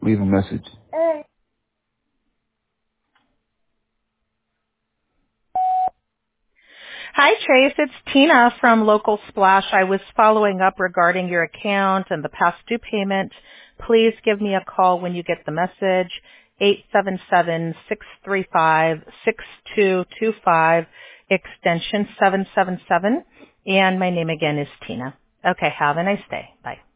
leave a message. Hi, Trace. It's Tina from Local Splash. I was following up regarding your account and the past due payment. Please give me a call when you get the message, 877-635-6225, extension 777. And my name again is Tina. Okay, have a nice day. Bye.